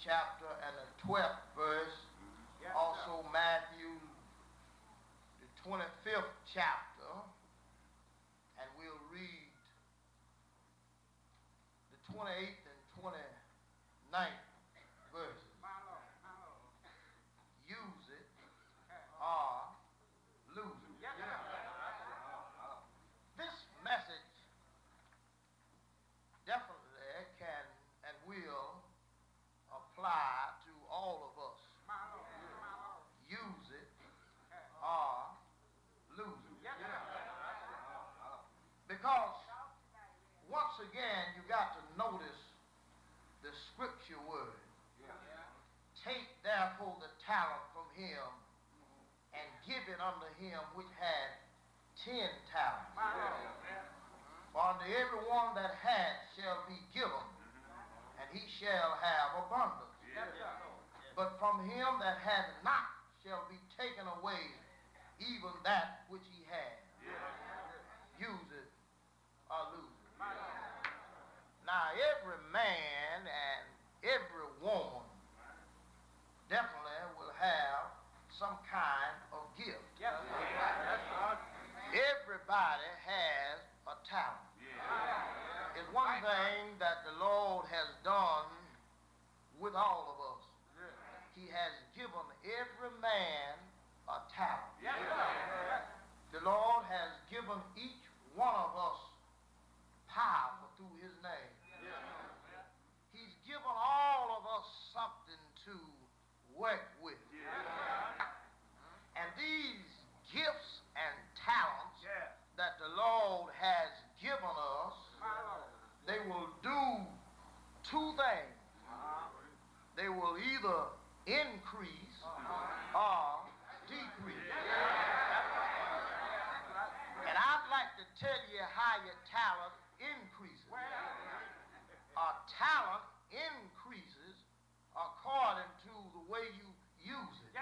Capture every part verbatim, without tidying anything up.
chapter and the twelfth verse. Yes, also Matthew, the twenty-fifth chapter. And we'll read the twenty-eighth and twenty-ninth verses. My Lord, my Lord. Use it or lose it. Yes, sir. This message definitely can and will apply to all of us. My Lord, my Lord. Use it or lose it. Yes, sir. Because once again you got to notice the scripture word. Take therefore the talent from him and give it unto him which had ten talents. For unto every one that hath shall be given, and he shall have abundance. But from him that hath not shall be taken away even that which he had. Use it or lose it. Now every man and every woman definitely will have some kind of gift. Everybody has a talent. It's one thing that the Lord has done with all of us. He has given every man a talent. The Lord has given each one of us power through his name. He's given all of us something to work with. And these gifts and talents that the Lord has given us, they will do two things. They will either increase or decrease. And I'd like to tell you how your talent increases. A talent increases according to the way you use it.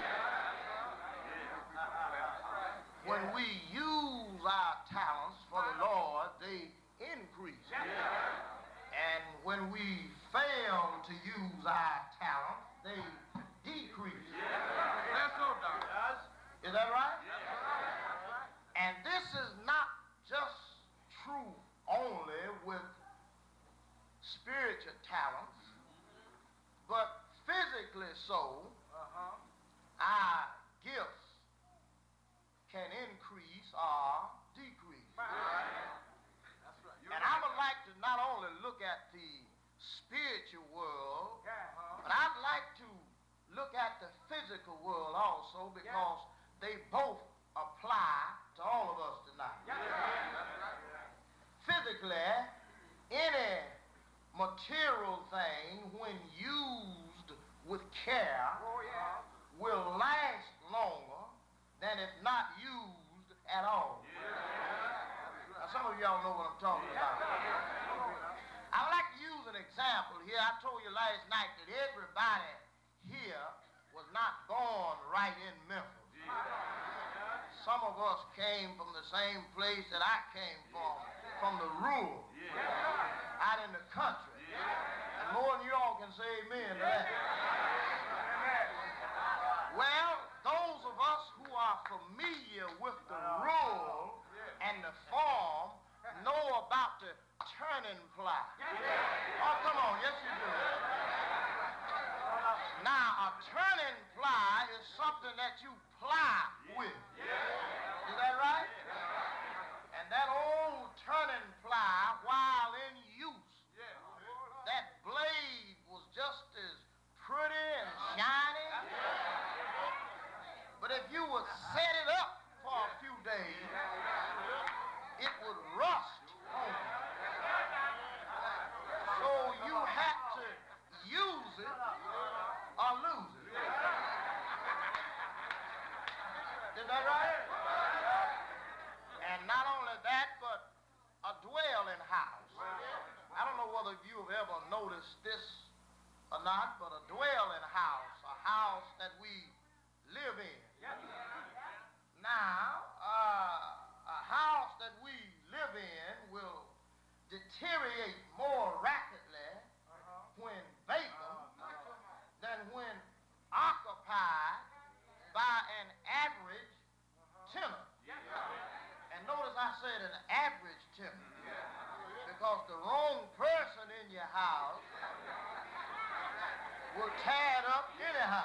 When we use our talents for the Lord, they increase. And when we fail to use our talent, they decrease. Is that right? And this is not just true only with spiritual talents, but physically so. Our gifts can increase or decrease. And I would like to not only look at the spiritual world, but I'd like to look at the physical world also, because they both apply to all of us tonight. Physically, any material thing, when used with care, will last longer than if not used at all. Now, some of y'all know what I'm talking about. I would like to use an example here. I told you last night that everybody here was not born right in Memphis. Some of us came from the same place that I came from, from the rural, out in the country. And more than you all can say amen to that. Well, those of us who are familiar with the rural and the farm know about the turning plow. Oh, come on, yes you do. Now, a turning plow is something that you plow with. Is that right? And that old turning plow, while in use, that blade was just as pretty and shiny. But if you would set it up for a few days, it would rust. So you had to use it or lose it. Is that right? And not only that, but a dwelling house. I don't know whether you have ever noticed this or not, but a dwelling house, a house that we live in. Now, uh, a house that we live in will deteriorate more rapidly when vacant will tear it up anyhow.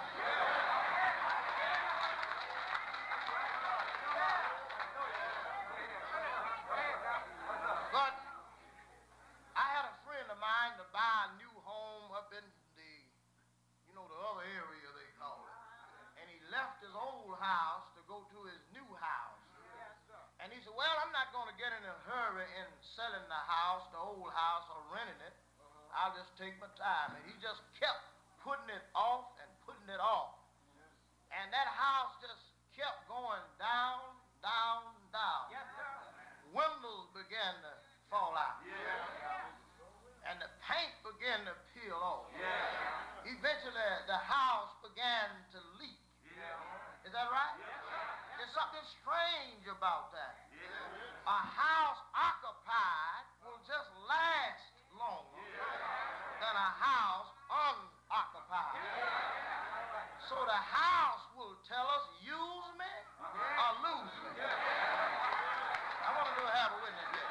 But I had a friend of mine to buy a new home up in the, you know, the other area they call it. And he left his old house to go to his new house. And he said, well, I'm not going to get in a hurry in selling the house, the old house, or renting it. I'll just take my time. And he just kept putting it off and putting it off. And that house just kept going down, down, down. Yes, sir. Windows began to fall out. Yeah. And the paint began to peel off. Yeah. Eventually, the house began to leak. Yeah. Is that right? Yeah. There's something strange about that. Yeah. A house occupied will just last longer yeah. than a house unoccupied. Yeah. So the house will tell us, use me or lose me. I want to have a witness here.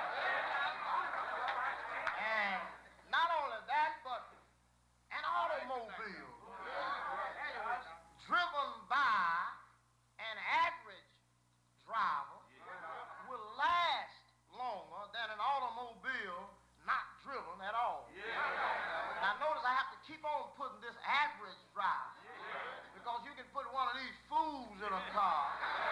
And not only that, but an automobile driven by an average driver will last longer than an automobile not driven at all. Now notice I have to keep on putting this average driver, because you can put one of these fools in a car.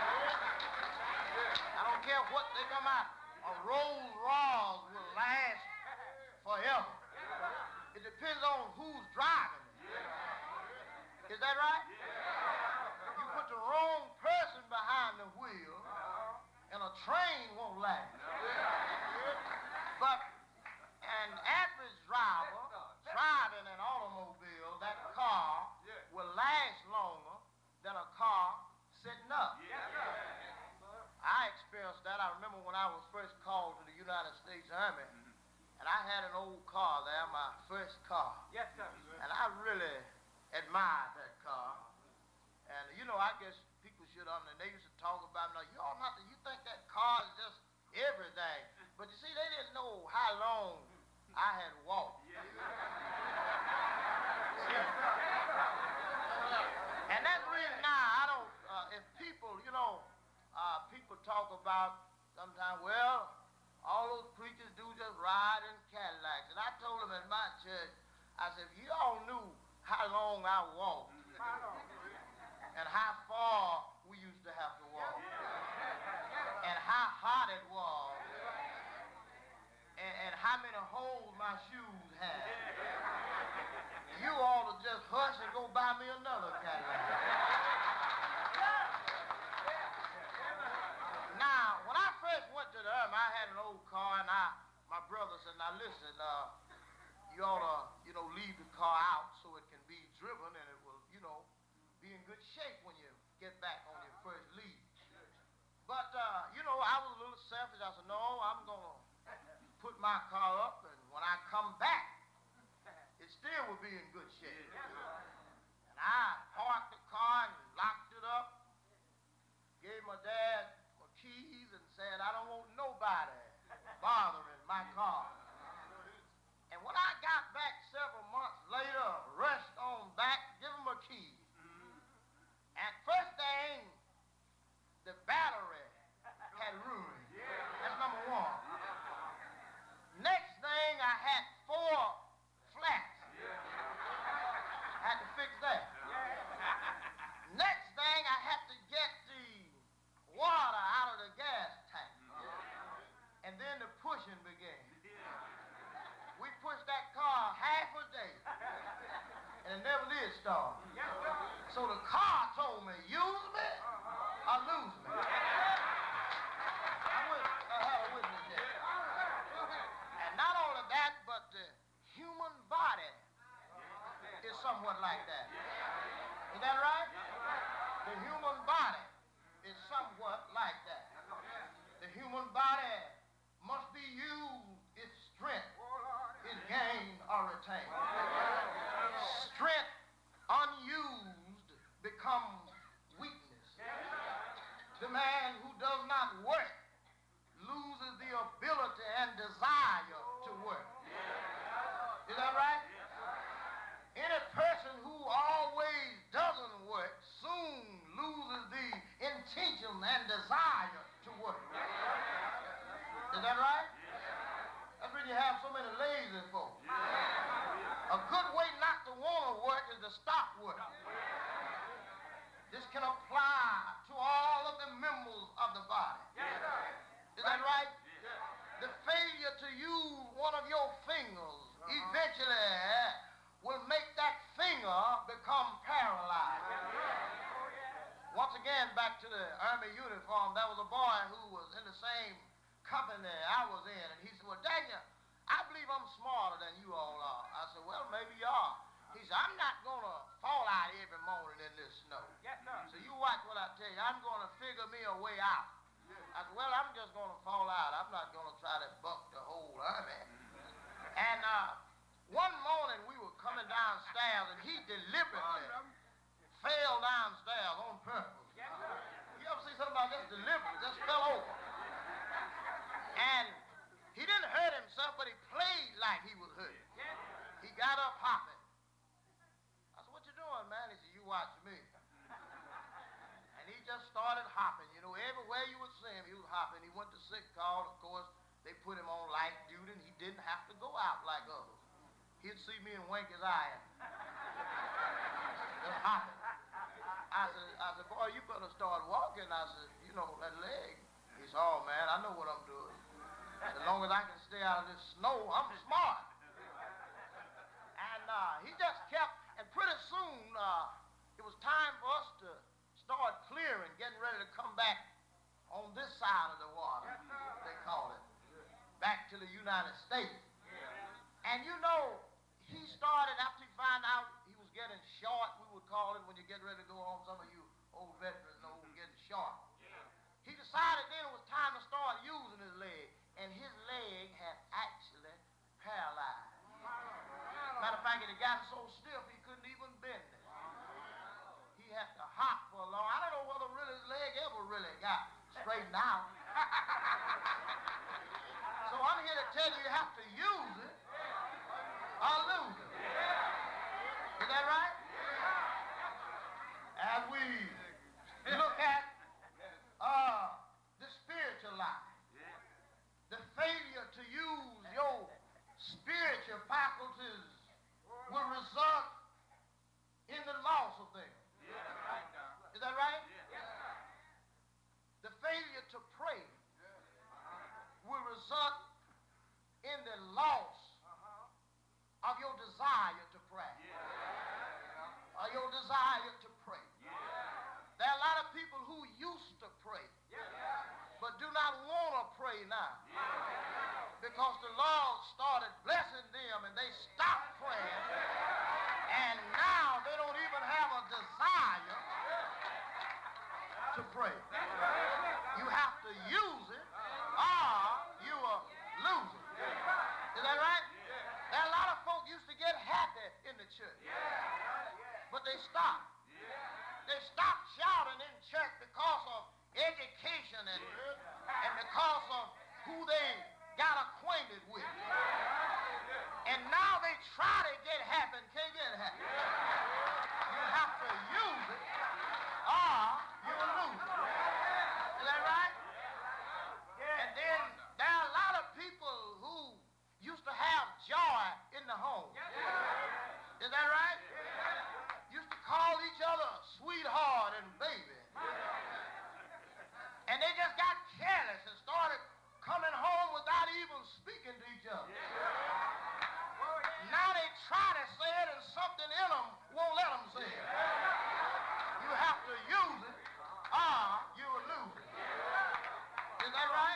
I don't care what they come out. A Rolls Royce will last forever. It depends on who's driving it. Is that right? You put the wrong person behind the wheel, and a train won't last. But an average driver driving an automobile, that car will last longer than a car sitting up. I experienced that. I remember when I was first called to the United States Army, and I had an old car there, my first car. Yes, sir. And I really admired that car. And, you know, I guess people should understand. They used to talk about, now, you all not to, you think that car is just everything. But you see, they didn't know how long I had walked. Yes, And that's the reason now I don't, uh, if people, you know, uh, people talk about sometimes, well, all those preachers do just ride in Cadillacs. And I told them in my church, I said, if you all knew how long I walked and how far we used to have to walk and how hot it was and, and how many holes my shoes had, you ought to just hush and go buy me another Cadillac. Now, when I first went to the Army, I had an old car, and I, my brother said, now listen, uh, you ought to, you know, leave the car out so it can be driven, and it will, you know, be in good shape when you get back on your first leave. But, uh, you know, I was a little selfish. I said, no, I'm going to put my car up, and when I come back, it still will be in good shape. And I parked the car and locked it up, gave my dad my keys, and said, I don't want nobody bothering my car. And when I got back several months later, rushed on back, give him a key. And first thing, the battery had ruined. That's number one. Next thing, I had four flats. I had to fix that. Next thing, I had to get the water out of the gas tank. And then the pushing began. We pushed that car half a day, and it never did start. So the car told me, use me or lose me. I wish I had a witness there. And not only that, but the human body is somewhat like that. Is that right? The human body is somewhat like that. The human body must be used, its strength is gained or retained. Strength unused becomes weakness. The man who does not work loses the ability and desire to work. Is that right? Any person who and desire to work. Is that right? That's when you have so many lazy folks. A good way not to want to work is to stop working. This can apply to all of the members of the body. Is that right? The failure to use one of your fingers eventually will make that finger become paralyzed. Once again, back to the Army uniform, there was a boy who was in the same company I was in, and he said, well, Daniel, I believe I'm smarter than you all are. I said, well, maybe you are. He said, I'm not going to fall out every morning in this snow. Yes, sir. So you watch what I tell you. I'm going to figure me a way out. I said, well, I'm just going to fall out. I'm not going to try to buck the whole army. And uh, one morning we were coming downstairs, and he deliberately fell downstairs on purpose. Yes, sir. You ever see somebody just deliberately just fell over? And he didn't hurt himself, but he played like he was hurt. Yes. He got up hopping. I said, what you doing, man? He said, you watch me. And he just started hopping. You know, everywhere you would see him, he was hopping. He went to sick call. Of course, they put him on light duty, and he didn't have to go out like others. He'd see me and wink his eye at me. Just hopping. I said, I said, boy, you better start walking. I said, you know, that leg. He said, oh, man, I know what I'm doing. As long as I can stay out of this snow, I'm smart. And uh, he just kept, and pretty soon uh, it was time for us to start clearing, getting ready to come back on this side of the water, they call it, back to the United States. And you know, he started, after he found out he was getting short, we would call it when you get ready to go home, some of you old veterans know getting short. He decided then it was time to start using his leg, and his leg had actually paralyzed. Matter of fact, it had gotten so stiff he couldn't even bend it. He had to hop for a long. I don't know whether really his leg ever really got straightened out. So I'm here to tell you, you have to use it or lose it. Is that right? As we look at uh, the spiritual life, the failure to use your spiritual faculties will result in the loss of them. Is that right? The failure to pray will result in the loss of your desire to pray. Or your desire to pray. There are a lot of people who used to pray, but do not want to pray now. Because the Lord started blessing them and they stopped praying. And now they don't even have a desire to pray. You have to use it or you will lose it. Is that right? There are a lot of folk used to get happy in the church. But they stopped. They stopped shouting in church because of education and, and because of who they got acquainted with. And now they try to get happy and can't get happy. You have to use it or you will lose it. Is that right? And then there are a lot of people who used to have joy in the home. Is that right? Used to call each other sweetheart and baby. And they just got careless and started coming home without even speaking to each other. Now they try to say it and something in them won't let them say it. You have to use it or you will lose it. Is that right?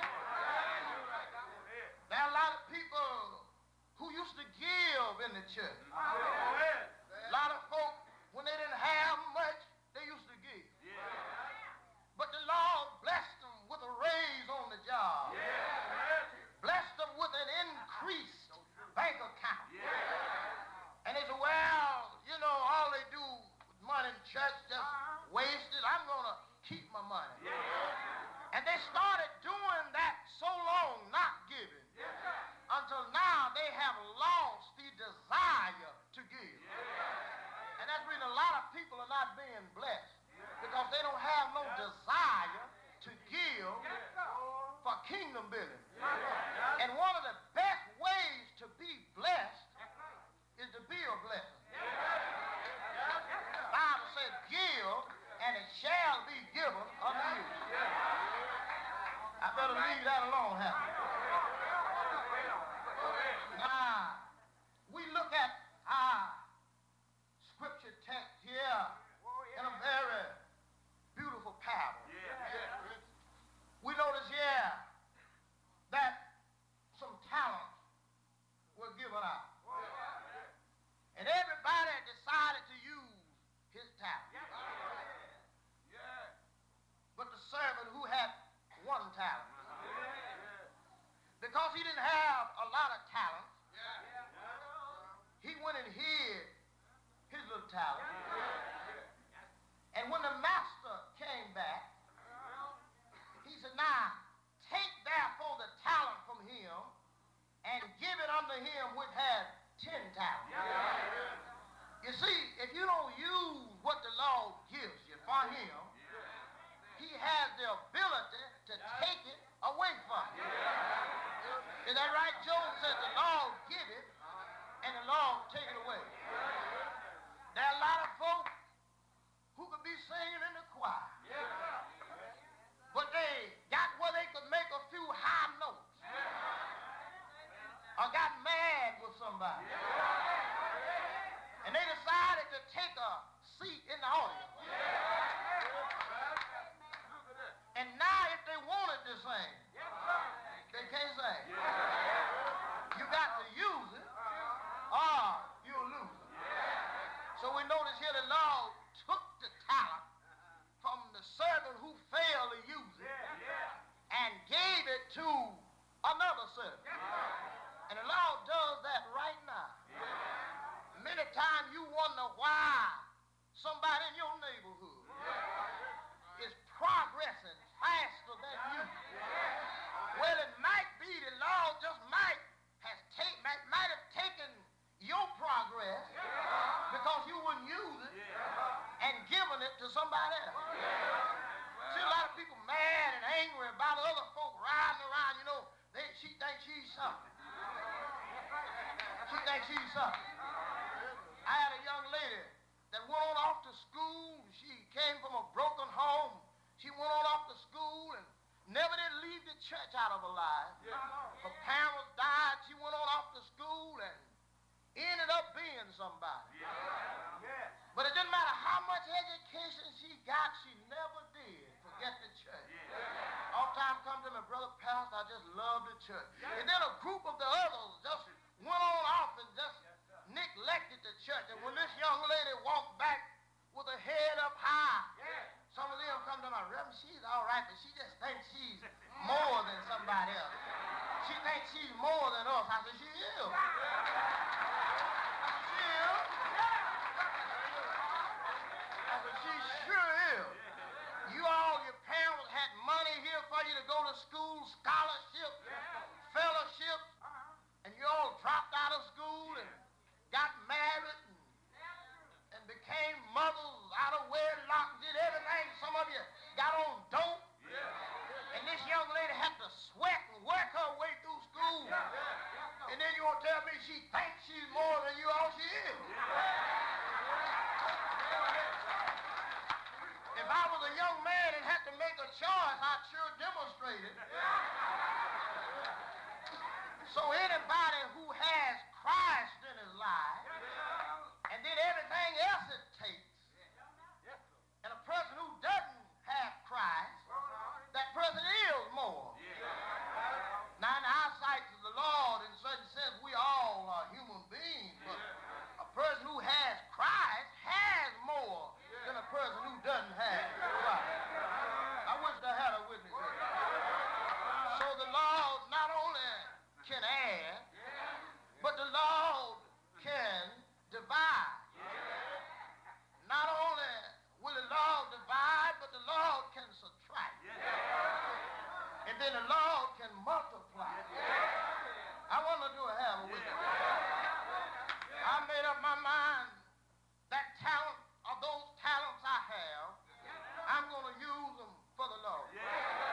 There are a lot of people who used to give in the church. A lot of folk, when they didn't have much, they used to give. But the Lord blessed them with a raise on the job. Blessed them with an increased bank account. And they said, well, you know, all they do with money in church, just waste it. I'm going to keep my money. And they started doing that so long, not giving, until now they have lost the desire to give. And that's when a lot of people are not being blessed, because they don't have no desire to to give for kingdom building. And one of the best ways to be blessed is to be a blessing. The Bible says, give, and it shall be given unto you. I better leave that alone, haven't I? Now, we look at our scripture text here in a very beautiful parable. We notice here that some talents were given out. And everybody decided to use his talent. But the servant who had one talent, because he didn't have a lot of talent, he went and hid his little talent. And when the master came back, he said, now take therefore the talent from him and give it unto him which had ten talents. You see, if you don't use what the Lord gives you for him, he has the ability to take it away from you. Is that right? Job said the Lord give it and the Lord take it away. There are a lot of folks who could be singing in the choir, but they got where they could make a few high notes or got mad with somebody. And they decided to take a seat in the audience. And now if they wanted to sing, they can't sing. You got to use it or you'll lose it. So we notice here the Lord took the talent from the servant who failed to use it and gave it to another servant. And the Lord does that right now. Many times you wonder why somebody in your neighborhood is progressing faster than you. Well, it might be the Lord just might has take, might, might have taken your progress because you wouldn't use it and given it to somebody else. See a lot of people mad and angry about other folk riding around, you know, they, she thinks she's something. She thinks she's something. I had a young lady that went on off to school. She came from a broken home. She went on off to school and never did leave the church out of her life. Her parents died. She went on off to school and ended up being somebody. But it didn't matter how much education she got, she never did forget the church. All time come to me, brother pastor, I just love the church. And then a group of the others just went on off and just neglected the church. And when this young lady walked back with her head up high, some of them come to my Reverend, she's all right, but she just thinks she's more than somebody else. She thinks she's more than us. I said, she is. I said, she is. I said, she sure is. You all, your parents had money here for you to go to school, scholarship, fellowship, and you all dropped out of school and got married and, and became mothers out of wedlock, did everything. Some of you got on dope. And this young lady had to sweat and work her way through school. And then you want to tell me she thinks she's more than you all she is. If I was a young man and had to make a choice, I'd sure demonstrate it. So anybody who has Christ in his life, and then everything else it takes, and a person who doesn't have Christ, that person is more. Now in the eyesight of the Lord, in a certain sense, we all are human beings, but a person who has Christ has more than a person who doesn't have Christ. I wish I had a witness here. So the Lord not only can add, but the Lord can divide. Not only will the Lord divide, but the Lord can subtract. And then the Lord can multiply. I want to do a have a witness. I made up my mind that talent or those talents I have, I'm going to use them for the Lord.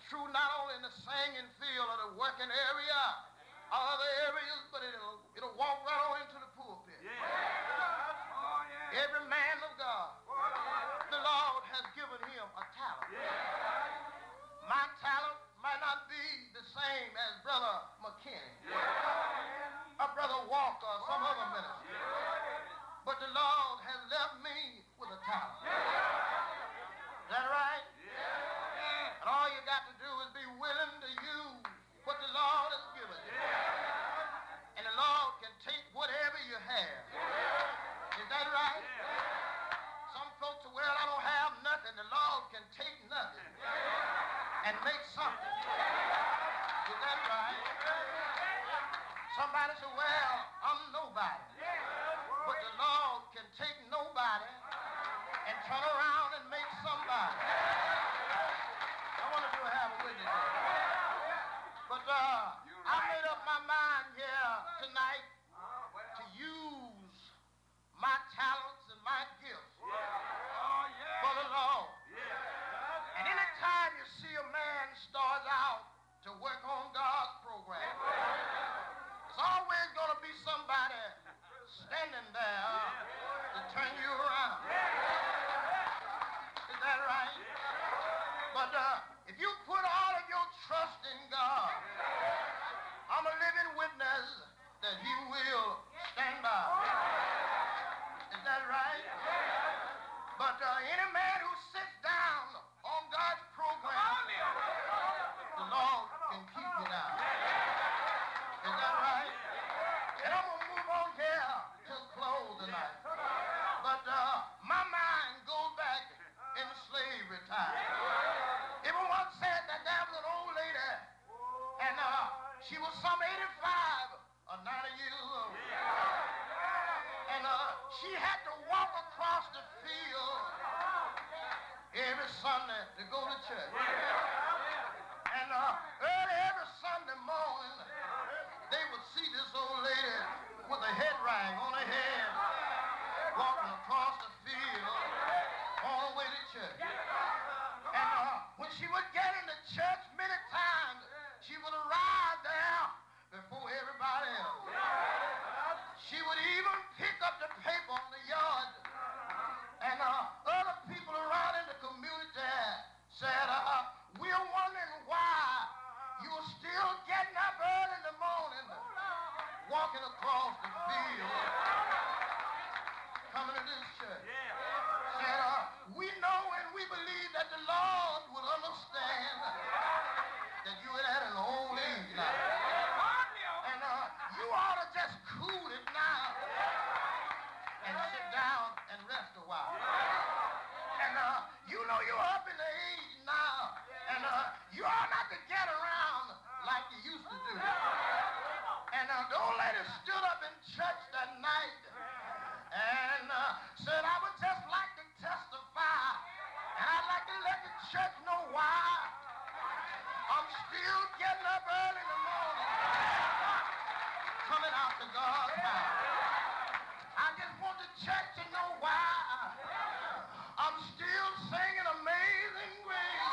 true not only in the singing field or the working area or other areas, but it'll, it'll walk right on into the pulpit. Yeah. Oh, yeah. Every man of God, the Lord has given him a talent. Yeah. My talent might not be the same as Brother McKinney, Yeah. or Brother Walker, or some other minister. Yeah. But the Lord has left me with a talent. Is that right? Yeah. And all you got to do is be willing to use what the Lord has given you. And the Lord can take whatever you have. Is that right? Some folks say, well, I don't have nothing. The Lord can take nothing and make something. Is that right? Somebody say, well, I'm nobody. But the Lord can take nobody and turn around and make somebody. I wonder if you have a witness here. But uh, I made up my mind here tonight to use my talents and my gifts for the Lord. And anytime you see a man starts out to work on God's program, there's always going to be somebody standing there to turn you around. Is that right? But uh, if you put all of your trust in God, I'm a living witness that he will stand by. Is that right? But uh, any man who sits down on God's program, the Lord can keep you down. Is that right? And I'm going to move on here to close tonight. But uh, my mind goes back in slavery time. Everyone said that there was an old lady, and uh, she was some eighty-five or ninety years old. And uh, she had to walk across the field every Sunday to go to church. And uh, early every Sunday morning, they would see this old lady with a head rag on her head, walking across the field all the way to church. And uh, when she would get into church, many times she would arrive there before everybody else. She would even pick up the paper on the yard. And uh, other people around in the community said, uh, we're wondering why you're still getting up early in the morning, walking across the field, coming to this church. Said, uh, we know and we believe that the Lord would understand that you had an old age now. And uh, you ought to just cool it now and sit down and rest a while. And uh, you know you're up in the age now, and uh, you ought not to get around like you used to do. And uh, the old lady stood up in church that night and uh, said, I would just like to testify, and I'd like to let the church know why I'm still getting up early in the morning, coming out to God's house. I just want the church to know why I'm still singing Amazing Grace.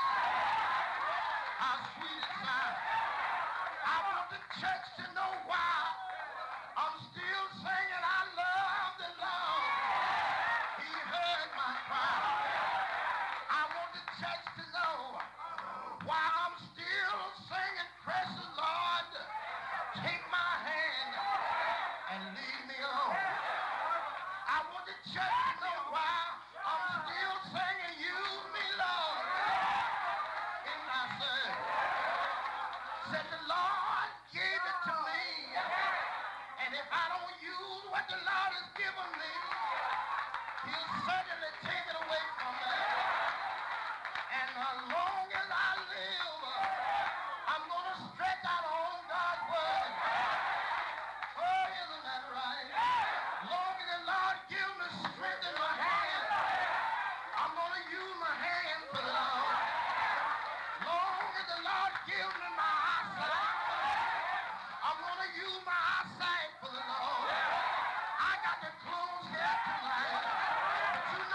How sweet it sounds. I want the church to know why I'm still singing I love the Lord. He heard my cry. I want the church to know why I'm still singing Precious Lord. Take my hand and lead me on. I want the church to know why I'm still singing Use Me, Lord, in my service. Said the Lord gave it to me, and if I don't use what the Lord has given me, he'll certainly take it away from me. And as long as I live, I'm going to stretch out on God's word. Oh, isn't that right? Long as the Lord gives me strength in my hand, I'm going to use my hand for the Lord. Long as the Lord gives me my eyesight, I'm going to use my eyesight for the Lord. I got to close here tonight. But you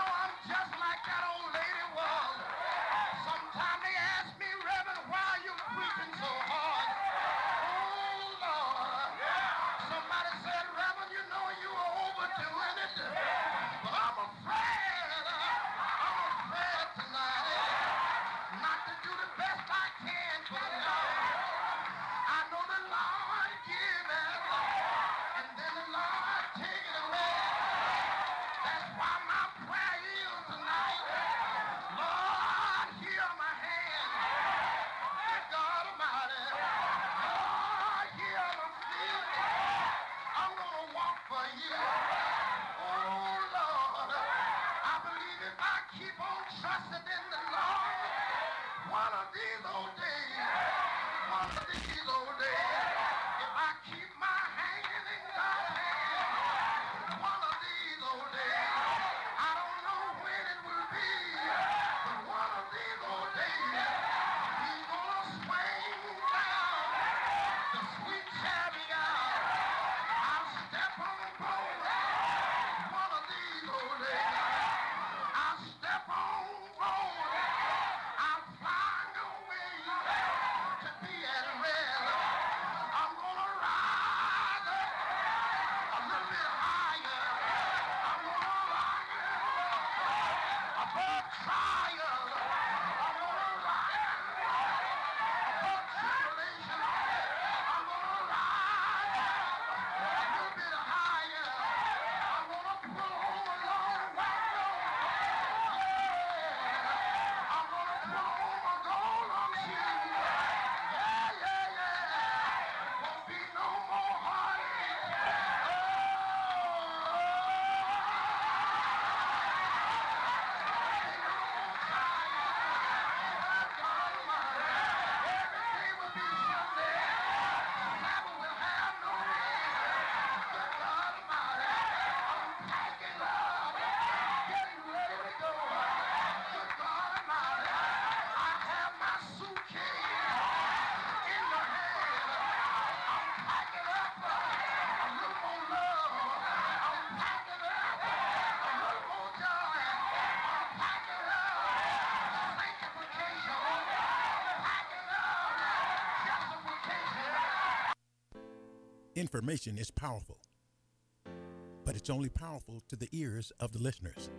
Information is powerful, but it's only powerful to the ears of the listeners.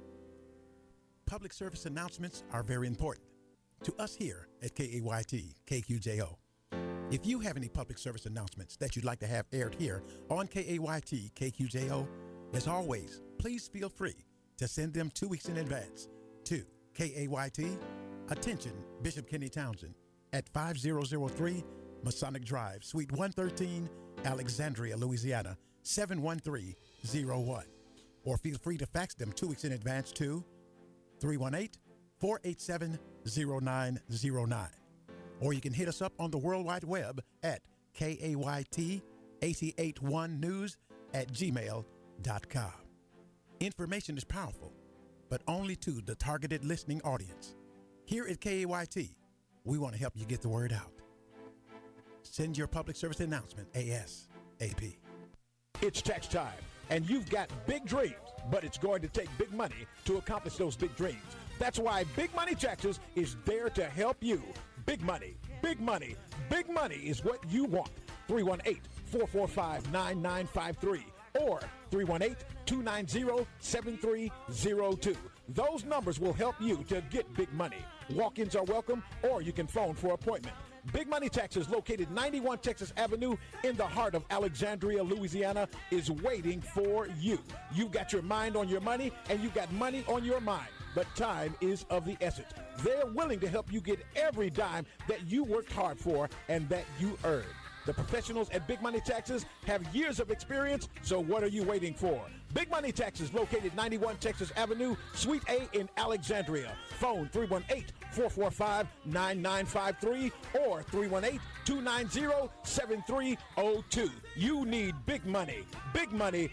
Public service announcements are very important to us here at K A Y T K Q J O. If you have any public service announcements that you'd like to have aired here on K A Y T K Q J O, as always, please feel free to send them two weeks in advance to K A Y T, attention Bishop Kenny Townsend, at five thousand three Masonic Drive, Suite one thirteen, Alexandria, Louisiana, seven one three zero one. Or feel free to fax them two weeks in advance to three one eight, four eight seven, zero nine zero nine. Or you can hit us up on the World Wide Web at K A Y T eight eight one news at gmail dot com. Information is powerful, but only to the targeted listening audience. Here at K A Y T, we want to help you get the word out. Send your public service announcement ASAP. It's tax time, and you've got big dreams, but it's going to take big money to accomplish those big dreams. That's why Big Money Taxes is there to help you. Big money, big money, big money is what you want. three one eight, four four five, nine nine five three or three one eight, two nine zero, seven three zero two. Those numbers will help you to get big money. Walk-ins are welcome, or you can phone for appointment. Big Money Taxes, located ninety-one Texas Avenue in the heart of Alexandria, Louisiana, is waiting for you. You've got your mind on your money, and you've got money on your mind, but time is of the essence. They're willing to help you get every dime that you worked hard for and that you earned. The professionals at Big Money Taxes have years of experience, so what are you waiting for? Big Money Taxes, located ninety-one Texas Avenue, Suite A in Alexandria. Phone three one eight, four four five, nine nine five three or three one eight, two nine zero, seven three zero two. You need big money. Big money